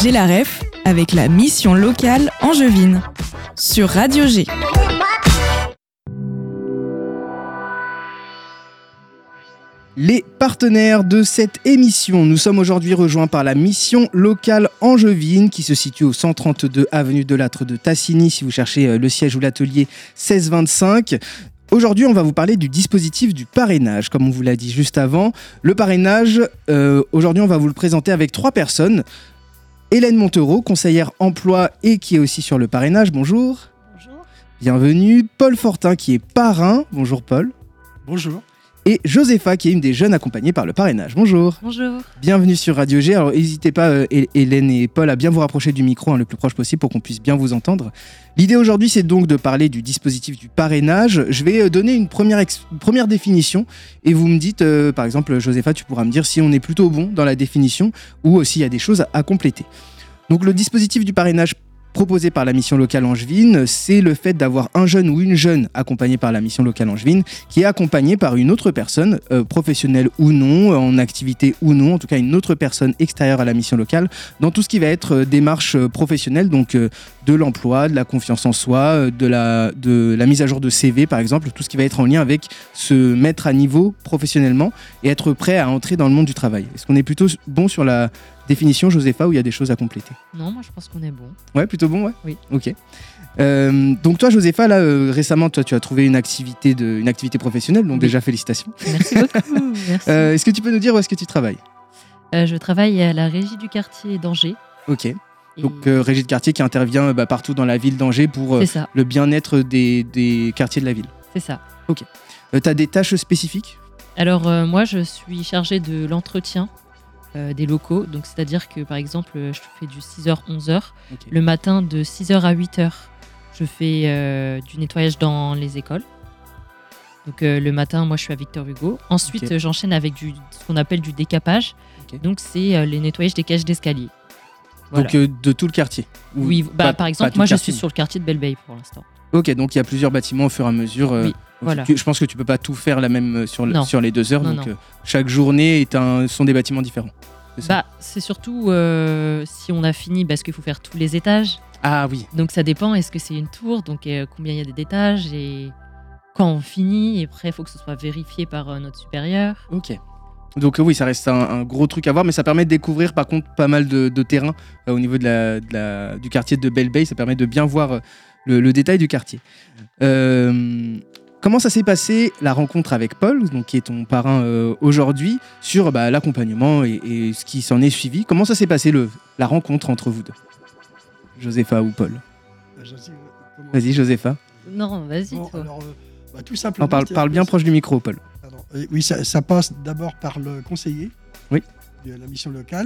J'ai la ref avec la mission locale angevine sur Radio G. Les partenaires de cette émission, nous sommes aujourd'hui rejoints par la mission locale angevine qui se situe au 132 avenue de Lattre de Tassigny si vous cherchez le siège ou l'atelier 1625. Aujourd'hui, on va vous parler du dispositif du parrainage, comme on vous l'a dit juste avant. Le parrainage, aujourd'hui, on va vous le présenter avec 3 personnes. Hélène Montereau, conseillère emploi et qui est aussi sur le parrainage. Bonjour. Bonjour. Bienvenue. Paul Fortin, qui est parrain. Bonjour Paul. Bonjour. Et Josepha, qui est une des jeunes accompagnées par le parrainage. Bonjour. Bonjour. Bienvenue sur Radio G. Alors, n'hésitez pas, Hélène et Paul, à bien vous rapprocher du micro le plus proche possible pour qu'on puisse bien vous entendre. L'idée aujourd'hui, c'est donc de parler du dispositif du parrainage. Je vais donner une première définition et vous me dites, par exemple, Josepha, tu pourras me dire si on est plutôt bon dans la définition ou s'il y a des choses à compléter. Donc, le dispositif du parrainage proposé par la mission locale angevine, c'est le fait d'avoir un jeune ou une jeune accompagnée par la mission locale angevine qui est accompagnée par une autre personne, professionnelle ou non, en activité ou non, en tout cas une autre personne extérieure à la mission locale, dans tout ce qui va être démarche professionnelle, donc de l'emploi, de la confiance en soi, de la mise à jour de CV par exemple, tout ce qui va être en lien avec se mettre à niveau professionnellement et être prêt à entrer dans le monde du travail. Est-ce qu'on est plutôt bon sur la définition, Josepha, ou il y a des choses à compléter? Non, moi je pense qu'on est bon. Ouais, plutôt bon, ouais. Oui. Ok. Donc toi, Josepha, là, récemment, toi, tu as trouvé une activité professionnelle, donc déjà félicitations. Merci beaucoup. Merci. Est-ce que tu peux nous dire où est-ce que tu travailles? Je travaille à la régie du quartier d'Angers. Ok. Et Donc régie de quartier qui intervient partout dans la ville d'Angers pour c'est ça. le bien-être des quartiers de la ville. C'est ça. Ok. Tu as des tâches spécifiques? Alors moi je suis chargée de l'entretien des locaux. Donc c'est-à-dire que par exemple je fais du 6h-11h. Ok. Le matin de 6h à 8h, je fais du nettoyage dans les écoles. Donc le matin, moi je suis à Victor Hugo. Ensuite, Ok. j'enchaîne avec ce qu'on appelle du décapage. Ok. Donc c'est les nettoyages des cages d'escalier. Voilà. Donc de tout le quartier? Ou Oui, pas- par pas exemple, tout moi le je quartier, suis sur le quartier de Belle-Bay pour l'instant. Ok, donc il y a plusieurs bâtiments au fur et à mesure. Oui, Ok. voilà. Je pense que tu peux pas tout faire la même Non. sur les 2 heures. Non, donc non. chaque journée sont des bâtiments différents. C'est ça? C'est surtout si on a fini, parce qu'il faut faire tous les étages. Ah oui. Donc ça dépend, est-ce que c'est une tour, donc combien il y a d'étages et quand on finit. Et après, il faut que ce soit vérifié par notre supérieur. Ok. Donc oui, ça reste un gros truc à voir, mais ça permet de découvrir par contre pas mal de terrain au niveau du quartier de Belle-Bay. Ça permet de bien voir le détail du quartier. Comment ça s'est passé la rencontre avec Paul, donc, qui est ton parrain aujourd'hui, sur l'accompagnement et ce qui s'en est suivi? Comment ça s'est passé la rencontre entre vous deux, Josepha ou Paul? Vas-y, Josepha. Non, vas-y, Bon, toi. alors, tout simplement. Parle bien proche du micro, Paul. Pardon. Oui, ça passe d'abord par le conseiller Oui. de la mission locale.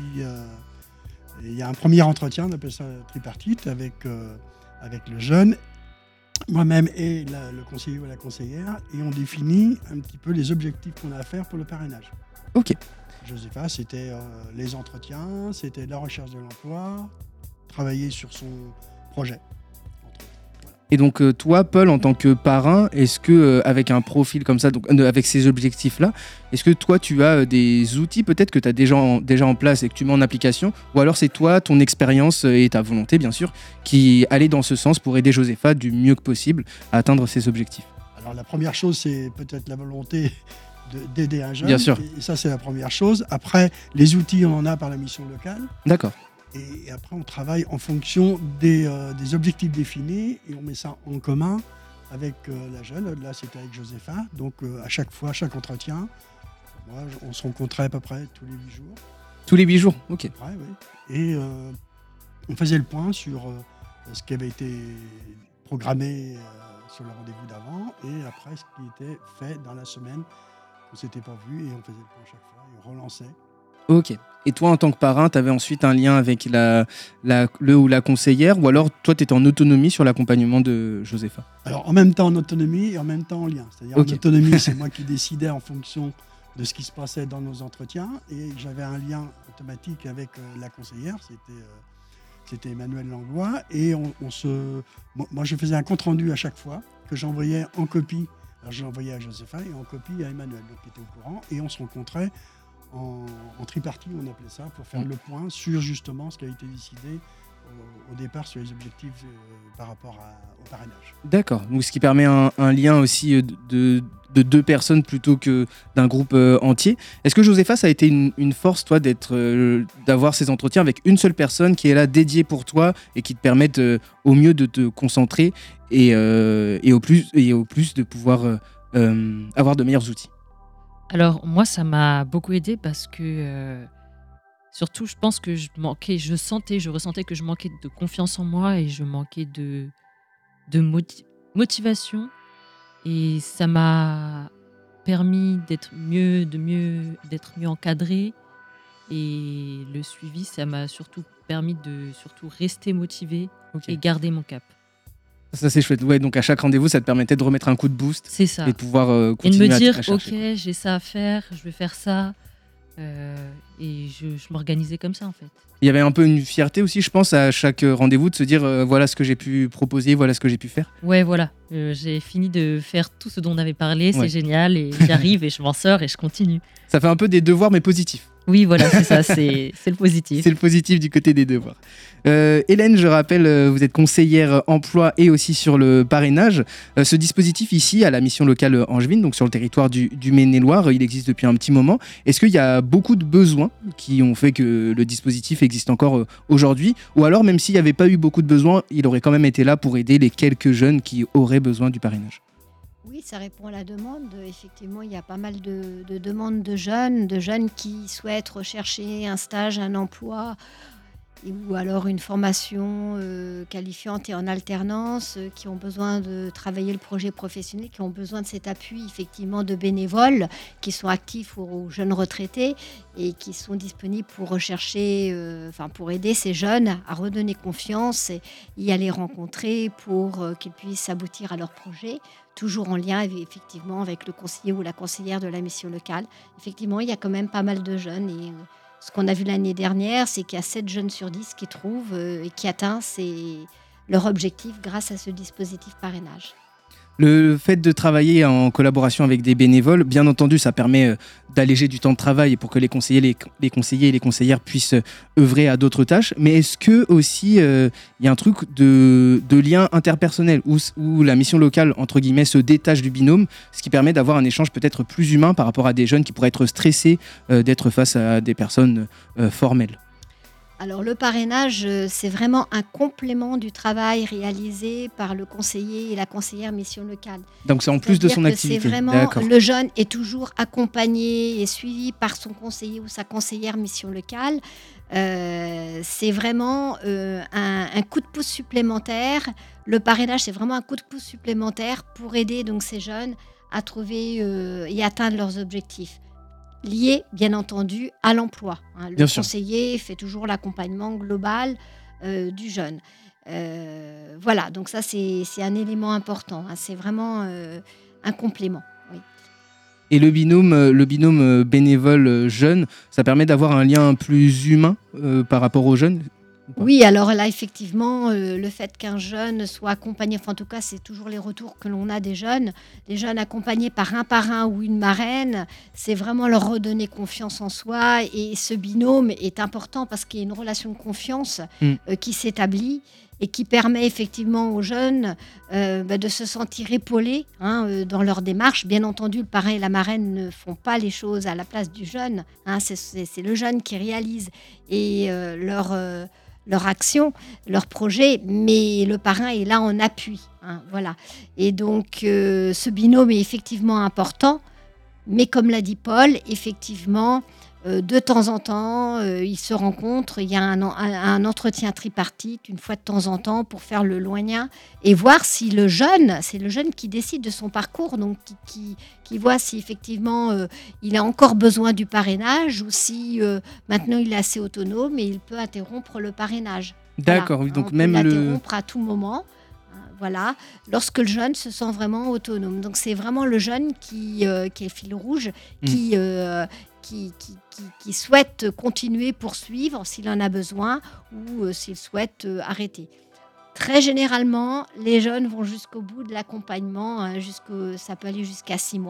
Il y a un premier entretien, on appelle ça tripartite, avec le jeune, moi-même et le conseiller ou la conseillère, et on définit un petit peu les objectifs qu'on a à faire pour le parrainage. Ok. Josepha, c'était les entretiens, c'était la recherche de l'emploi, travailler sur son projet. Et donc toi, Paul, en tant que parrain, est-ce que avec un profil comme ça, donc avec ces objectifs-là, est-ce que toi tu as des outils peut-être que tu as déjà en place et que tu mets en application, ou alors c'est toi, ton expérience et ta volonté bien sûr, qui allait dans ce sens pour aider Josepha du mieux que possible à atteindre ses objectifs? Alors la première chose, c'est peut-être la volonté d'aider un jeune. Bien sûr. Et ça, c'est la première chose. Après, les outils, on en a par la mission locale. D'accord. Et après, on travaille en fonction des objectifs définis et on met ça en commun avec la jeune. Là, c'était avec Josepha. Donc, à chaque fois, chaque entretien, on se rencontrait à peu près tous les 8 jours. Tous les 8 jours, ok. Ouais, oui. Et on faisait le point sur ce qui avait été programmé sur le rendez-vous d'avant et après ce qui était fait dans la semaine. On ne s'était pas vu et on faisait le point chaque fois et on relançait. Ok. Et toi, en tant que parrain, tu avais ensuite un lien avec le ou la conseillère, ou alors toi, tu étais en autonomie sur l'accompagnement de Josepha? Alors, en même temps en autonomie et en même temps en lien. C'est-à-dire Ok. en autonomie, c'est moi qui décidais en fonction de ce qui se passait dans nos entretiens et j'avais un lien automatique avec la conseillère, c'était Emmanuel Langlois et moi je faisais un compte-rendu à chaque fois que j'envoyais en copie. Alors je l'envoyais à Josepha et en copie à Emmanuel, donc qui était au courant et on se rencontrait en tripartie, on appelait ça, pour faire le point sur justement ce qui a été décidé au départ sur les objectifs par rapport au parrainage. D'accord. Donc, ce qui permet un lien aussi de deux personnes plutôt que d'un groupe entier. Est-ce que Josépha, ça a été une force, toi, d'avoir ces entretiens avec une seule personne qui est là dédiée pour toi et qui te permettent au mieux de te concentrer et au plus de pouvoir avoir de meilleurs outils? Alors, moi, ça m'a beaucoup aidé parce que, surtout, je pense que je ressentais que je manquais de confiance en moi et je manquais de motivation. Et ça m'a permis d'être mieux encadrée. Et le suivi, ça m'a surtout permis de rester motivée Ok. et garder mon cap. Ça, c'est chouette. Ouais, donc à chaque rendez-vous, ça te permettait de remettre un coup de boost C'est ça. et de pouvoir Et de continuer me dire, à chercher. ok, j'ai ça à faire, je vais faire ça. Et je m'organisais comme ça, en fait. Il y avait un peu une fierté aussi, je pense, à chaque rendez-vous de se dire voilà ce que j'ai pu proposer, voilà ce que j'ai pu faire. Ouais, voilà. J'ai fini de faire tout ce dont on avait parlé, c'est Ouais. génial. Et j'arrive et je m'en sors et je continue. Ça fait un peu des devoirs, mais positifs. Oui, voilà, c'est ça, c'est le positif. C'est le positif du côté des devoirs. Hélène, je rappelle, vous êtes conseillère emploi et aussi sur le parrainage. Ce dispositif ici, à la mission locale angevine, donc sur le territoire du Maine-et-Loire, il existe depuis un petit moment. Est-ce qu'il y a beaucoup de besoins qui ont fait que le dispositif existe encore aujourd'hui? Ou alors, même s'il n'y avait pas eu beaucoup de besoins, il aurait quand même été là pour aider les quelques jeunes qui auraient besoin du parrainage? Oui, ça répond à la demande. Effectivement, il y a pas mal de demandes de jeunes qui souhaitent rechercher un stage, un emploi ou alors une formation qualifiante et en alternance, qui ont besoin de travailler le projet professionnel, qui ont besoin de cet appui effectivement de bénévoles qui sont actifs aux jeunes retraités et qui sont disponibles pour rechercher, pour aider ces jeunes à redonner confiance et y aller rencontrer pour qu'ils puissent aboutir à leur projet, toujours en lien effectivement avec le conseiller ou la conseillère de la mission locale. Effectivement, il y a quand même pas mal de jeunes et ce qu'on a vu l'année dernière, c'est qu'il y a 7 jeunes sur 10 qui trouvent et qui atteignent leur objectif grâce à ce dispositif parrainage. Le fait de travailler en collaboration avec des bénévoles, bien entendu, ça permet d'alléger du temps de travail pour que les conseillers et les conseillères puissent œuvrer à d'autres tâches. Mais est-ce que aussi il y a un truc de lien interpersonnel où la mission locale, entre guillemets, se détache du binôme, ce qui permet d'avoir un échange peut-être plus humain par rapport à des jeunes qui pourraient être stressés d'être face à des personnes formelles? Alors le parrainage, c'est vraiment un complément du travail réalisé par le conseiller et la conseillère mission locale. Donc c'est en plus de son C'est-à-dire que activité. c'est vraiment, D'accord. le jeune est toujours accompagné et suivi par son conseiller ou sa conseillère mission locale. C'est vraiment un coup de pouce supplémentaire. Le parrainage, c'est vraiment un coup de pouce supplémentaire pour aider donc ces jeunes à trouver et atteindre leurs objectifs. Lié, bien entendu, à l'emploi. Le Bien sûr. conseiller fait toujours l'accompagnement global du jeune. Voilà, donc ça, c'est un élément important. C'est vraiment un complément. Oui. Et le binôme bénévole jeune, ça permet d'avoir un lien plus humain par rapport aux jeunes? Oui, alors là, effectivement, le fait qu'un jeune soit accompagné, en tout cas, c'est toujours les retours que l'on a des jeunes accompagnés par un parrain ou une marraine, c'est vraiment leur redonner confiance en soi. Et ce binôme est important parce qu'il y a une relation de confiance qui s'établit et qui permet effectivement aux jeunes de se sentir épaulés dans leur démarche. Bien entendu, le parrain et la marraine ne font pas les choses à la place du jeune. C'est le jeune qui réalise et leur action, leur projet, mais le parrain est là en appui. Voilà. Et donc, ce binôme est effectivement important, mais comme l'a dit Paul, effectivement, de temps en temps, ils se rencontrent, il y a un entretien tripartite, une fois de temps en temps, pour faire le lien et voir si c'est le jeune qui décide de son parcours, donc qui voit si effectivement il a encore besoin du parrainage ou si maintenant il est assez autonome et il peut interrompre le parrainage. D'accord, Voilà. oui, donc On même peut le... l'interrompre à tout moment. Voilà, lorsque le jeune se sent vraiment autonome. Donc c'est vraiment le jeune qui est le fil rouge, qui souhaite continuer, poursuivre s'il en a besoin ou s'il souhaite arrêter. Très généralement, les jeunes vont jusqu'au bout de l'accompagnement, ça peut aller jusqu'à 6 mois.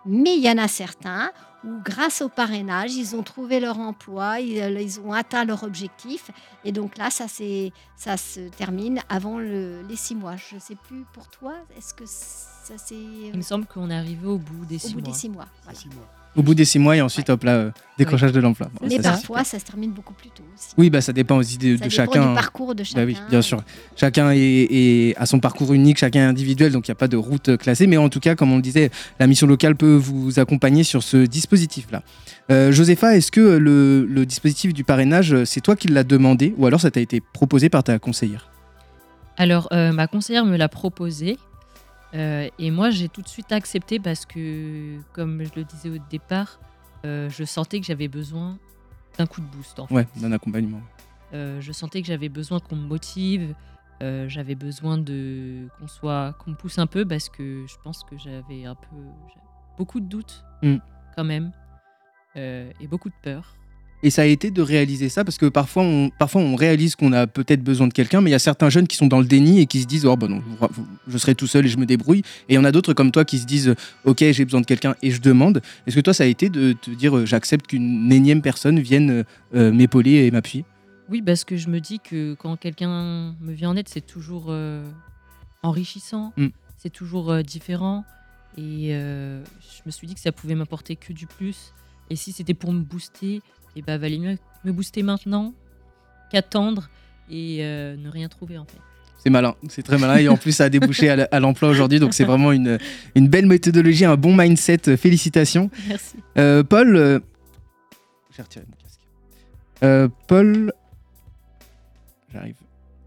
Mais il y en a certains où, grâce au parrainage, ils ont trouvé leur emploi, ils ont atteint leur objectif. Et donc là, ça se termine avant les 6 mois. Je ne sais plus pour toi, est-ce que ça c'est Il me semble qu'on est arrivé au bout des 6 au bout mois. des 6 mois. Voilà. 6 mois. Au bout des 6 mois et ensuite, hop là, décrochage de l'emploi. Bon, Mais ça, c'est parfois, super. ça se termine beaucoup plus tôt aussi. Oui, ça dépend aussi de Ça dépend chacun. du parcours de chacun. Bah oui, bien sûr. Chacun a son parcours unique, chacun est individuel, donc il n'y a pas de route classée. Mais en tout cas, comme on le disait, la mission locale peut vous accompagner sur ce dispositif-là. Josépha, est-ce que le dispositif du parrainage, c'est toi qui l'as demandé ou alors ça t'a été proposé par ta conseillère? Alors, ma conseillère me l'a proposé. Et moi, j'ai tout de suite accepté parce que, comme je le disais au départ, je sentais que j'avais besoin d'un coup de boost. En fait. Ouais, d'un accompagnement. Je sentais que j'avais besoin qu'on me motive, j'avais besoin qu'on me pousse un peu parce que je pense que j'avais beaucoup de doutes quand même et beaucoup de peur. Et ça a été de réaliser ça parce que parfois on réalise qu'on a peut-être besoin de quelqu'un, mais il y a certains jeunes qui sont dans le déni et qui se disent oh bah non, je serai tout seul et je me débrouille. Et il y en a d'autres comme toi qui se disent ok, j'ai besoin de quelqu'un et je demande. Est-ce que toi ça a été de te dire j'accepte qu'une énième personne vienne m'épauler et m'appuyer? Oui, parce que je me dis que quand quelqu'un me vient en aide, c'est toujours enrichissant, c'est toujours différent. Et je me suis dit que ça pouvait m'apporter que du plus. Et si c'était pour me booster, et bah, valait mieux me booster maintenant qu'attendre et ne rien trouver en fait. C'est malin, c'est très malin et en plus ça a débouché à l'emploi aujourd'hui, donc c'est vraiment une belle méthodologie, un bon mindset, félicitations. Merci. Paul, j'ai retiré mon casque. Paul, j'arrive.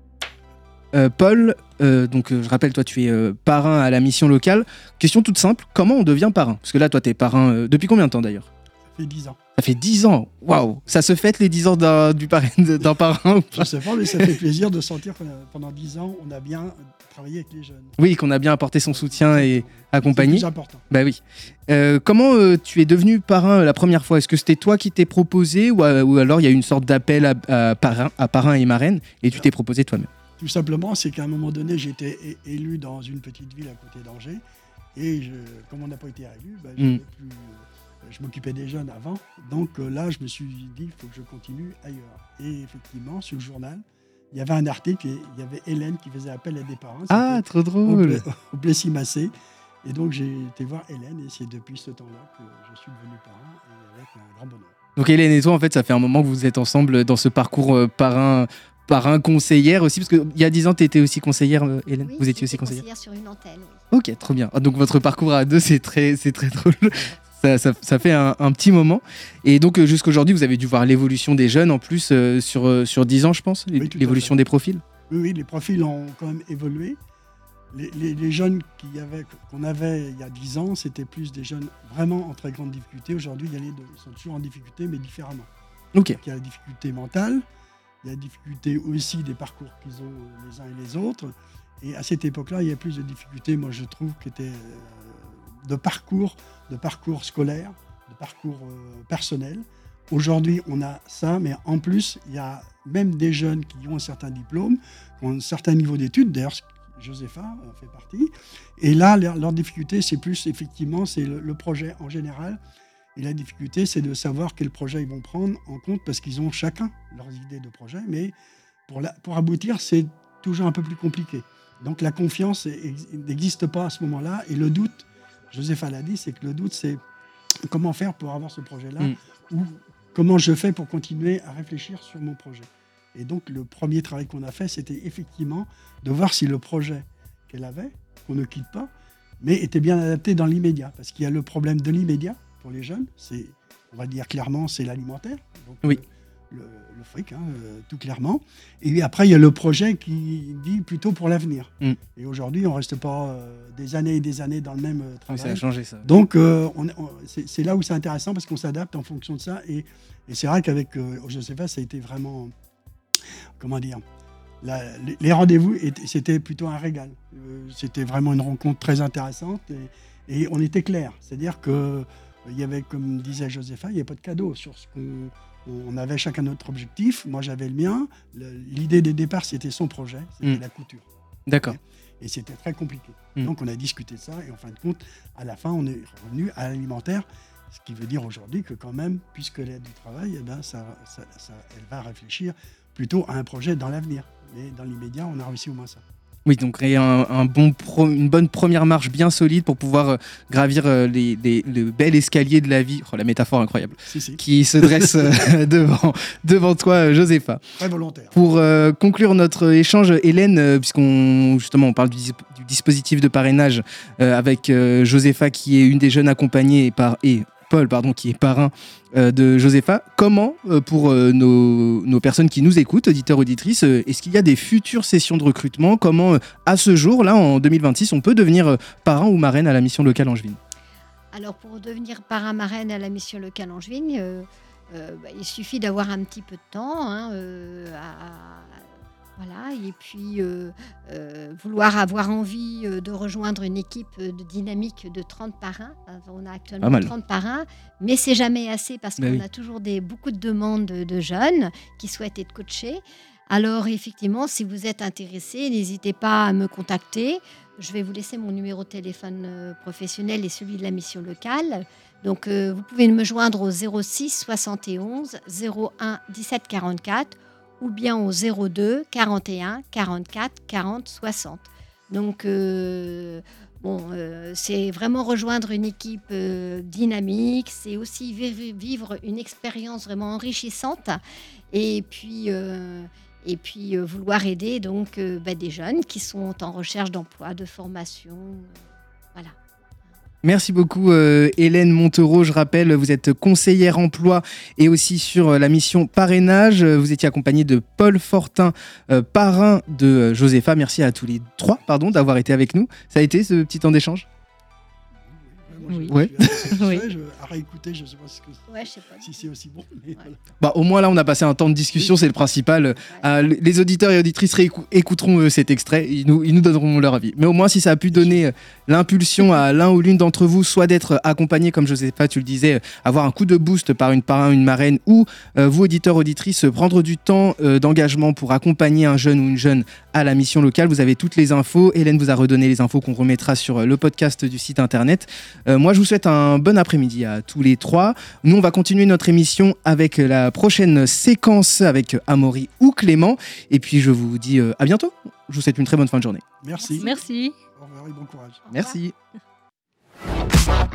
Paul, donc je rappelle, toi tu es parrain à la mission locale. Question toute simple, comment on devient parrain? Parce que là toi tu es parrain depuis combien de temps d'ailleurs? Ça fait 10 ans. Ça fait 10 ans, waouh! Ça se fête les 10 ans d'un parrain ou Je pas? sais pas, mais ça fait plaisir de sentir que pendant 10 ans, on a bien travaillé avec les jeunes. Oui, qu'on a bien apporté son soutien et accompagné. C'est plus important. Bah oui. Comment tu es devenu parrain la première fois? Est-ce que c'était toi qui t'es proposé ou alors il y a eu une sorte d'appel à parrain et marraine et tu t'es proposé toi-même? Tout simplement, c'est qu'à un moment donné, j'ai été élu dans une petite ville à côté d'Angers. Et comme on n'a pas été élu, je m'occupais des jeunes avant. Donc là, je me suis dit, il faut que je continue ailleurs. Et effectivement, sur le journal, il y avait un article et il y avait Hélène qui faisait appel à des parents. Ah, trop drôle! Au Plessis-Massé. Et donc, j'ai été voir Hélène et c'est depuis ce temps-là que je suis devenu parrain et avec un grand bonheur. Donc Hélène et toi, en fait, ça fait un moment que vous êtes ensemble dans ce parcours parrain conseillère aussi, parce qu'il y a 10 ans, tu étais aussi conseillère, Hélène? Oui, vous étiez aussi conseillère? sur une antenne, oui. Ok, trop bien. Donc votre parcours à deux, c'est très drôle. Ça fait un petit moment. Et donc jusqu'à aujourd'hui, vous avez dû voir l'évolution des jeunes en plus sur 10 ans, je pense, Oui, tout à l'évolution fait. des profils. Oui, les profils ont quand même évolué. Les jeunes qu'on avait il y a 10 ans, c'était plus des jeunes vraiment en très grande difficulté. Aujourd'hui, il y a les deux. Ils sont toujours en difficulté, mais différemment. Ok. Donc, il y a la difficulté mentale, il y a la difficulté aussi des parcours qu'ils ont les uns et les autres. Et à cette époque-là, il y a plus de difficultés, moi je trouve, qui étaient de parcours scolaire, de parcours personnel. Aujourd'hui, on a ça, mais en plus, il y a même des jeunes qui ont un certain diplôme, qui ont un certain niveau d'études. D'ailleurs, Josépha en fait partie. Et là, leur difficulté, c'est plus, effectivement, c'est le projet en général. Et la difficulté, c'est de savoir quel projet ils vont prendre en compte, parce qu'ils ont chacun leurs idées de projet. Mais pour aboutir, c'est toujours un peu plus compliqué. Donc la confiance n'existe pas à ce moment-là. Et le doute, Josépha l'a dit, c'est que le doute, c'est comment faire pour avoir ce projet-là, ou comment je fais pour continuer à réfléchir sur mon projet. Et donc le premier travail qu'on a fait, c'était effectivement de voir si le projet qu'elle avait, qu'on ne quitte pas, mais était bien adapté dans l'immédiat. Parce qu'il y a le problème de l'immédiat pour les jeunes, c'est, on va dire clairement, c'est l'alimentaire. Donc, oui. Le fric, tout clairement. Et après, il y a le projet qui dit plutôt pour l'avenir. Et aujourd'hui, on ne reste pas des années et des années dans le même travail. Oui, ça a changé, ça. Donc, c'est là où c'est intéressant, parce qu'on s'adapte en fonction de ça. Et c'est vrai qu'avec Josépha, ça a été vraiment, comment dire, les rendez-vous, c'était plutôt un régal. C'était vraiment une rencontre très intéressante. Et on était clair. C'est-à-dire qu'il y avait, comme disait Josépha, il n'y avait pas de cadeau sur ce qu'on... On avait chacun notre objectif. Moi, j'avais le mien. L'idée des départs, c'était son projet. C'était la couture. D'accord. Et c'était très compliqué. Mm. Donc on a discuté de ça et en fin de compte, à la fin, on est revenu à l'alimentaire. Ce qui veut dire aujourd'hui que quand même, puisque l'aide du travail, eh ben, elle va réfléchir plutôt à un projet dans l'avenir. Mais dans l'immédiat, on a réussi au moins ça. Oui, donc créer une bonne première marche bien solide pour pouvoir gravir le bel escalier de la vie. Oh, la métaphore incroyable. Si. Qui se dresse devant toi, Josépha. Très volontaire. Pour conclure notre échange, Hélène, puisqu'on justement on parle du dispositif de parrainage avec Josépha qui est une des jeunes accompagnées et Paul, qui est parrain de Josépha. Comment, pour nos personnes qui nous écoutent, auditeurs, auditrices, est-ce qu'il y a des futures sessions de recrutement? Comment, à ce jour, là, en 2026, on peut devenir parrain ou marraine à la mission locale angevine? Alors, pour devenir parrain-marraine à la mission locale angevine, il suffit d'avoir un petit peu de temps, voilà, et puis vouloir avoir envie de rejoindre une équipe de dynamique de 30 parrains. On a actuellement 30 parrains, mais c'est jamais assez parce qu'on a toujours beaucoup de demandes de jeunes qui souhaitent être coachés. Alors effectivement, si vous êtes intéressé, n'hésitez pas à me contacter. Je vais vous laisser mon numéro de téléphone professionnel et celui de la mission locale. Donc vous pouvez me joindre au 06 71 01 17 44 ou bien au 02 41 44 40 60. Donc, c'est vraiment rejoindre une équipe dynamique, c'est aussi vivre une expérience vraiment enrichissante et puis vouloir aider donc, des jeunes qui sont en recherche d'emploi, de formation. Voilà. Merci beaucoup Hélène Montereau. Je rappelle, vous êtes conseillère emploi et aussi sur la mission parrainage. Vous étiez accompagnée de Paul Fortin, parrain de Josépha. Merci à tous les trois d'avoir été avec nous. Ça a été ce petit temps d'échange? Oui. Ouais. À réécouter, je ne sais pas si c'est aussi bon. Mais Ouais. voilà. Au moins là, on a passé un temps de discussion, c'est le principal. Les auditeurs et auditrices écouteront cet extrait, ils nous donneront leur avis. Mais au moins, si ça a pu donner l'impulsion à l'un ou l'une d'entre vous, soit d'être accompagné, comme Josépha, tu le disais, avoir un coup de boost par une parrain, une marraine, ou vous, auditeurs, auditrices, prendre du temps d'engagement pour accompagner un jeune ou une jeune à la mission locale. Vous avez toutes les infos. Hélène vous a redonné les infos qu'on remettra sur le podcast du site internet. Moi, je vous souhaite un bon après-midi à tous les trois. Nous, on va continuer notre émission avec la prochaine séquence avec Amaury ou Clément. Et puis, je vous dis à bientôt. Je vous souhaite une très bonne fin de journée. Merci. Merci. Au revoir et bon courage. Merci.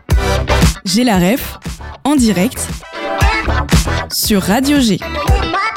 J'ai la ref en direct sur Radio G.